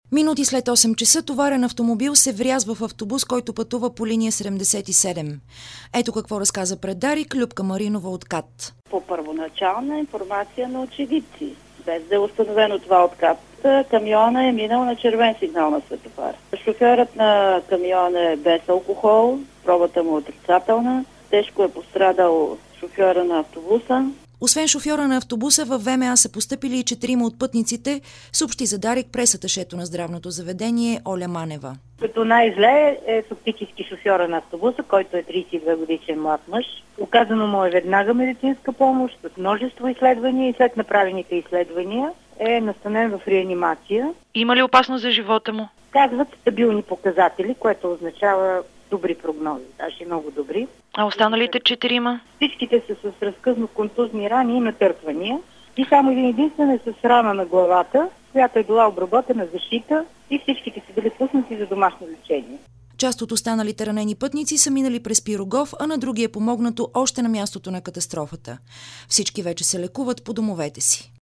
Минути след 8 часа товарен автомобил се врязва в автобус, който пътува по линия 77. Ето какво разказа пред Дарик Любка Маринова от КАТ. По първоначална информация на очевидци, без да е установено това от КАТ, камиона е минал на червен сигнал на светофар. Шофьорът на камиона е без алкохол, пробата му е отрицателна, тежко е пострадал шофьора на автобуса. Освен шофьора на автобуса, във ВМА са постъпили и 4 от пътниците, съобщи за Дарик пресаташето на здравното заведение Оля Манева. Като най-зле е фактически шофьора на автобуса, който е 32 годишен млад мъж. Оказано му е веднага медицинска помощ с множество изследвания и след направените изследвания е настанен в реанимация. Има ли опасност за живота му? Казват стабилни показатели, което означава добри прогнози, даже много добри. А останалите 4? Всичките са с разкъсно-контузни рани и натърквания. И само един единствен е с рана на главата, която е била обработена, защита и всичките са били пуснати за домашно лечение. Част от останалите ранени пътници са минали през Пирогов, а на други е помогнато още на мястото на катастрофата. Всички вече се лекуват по домовете си.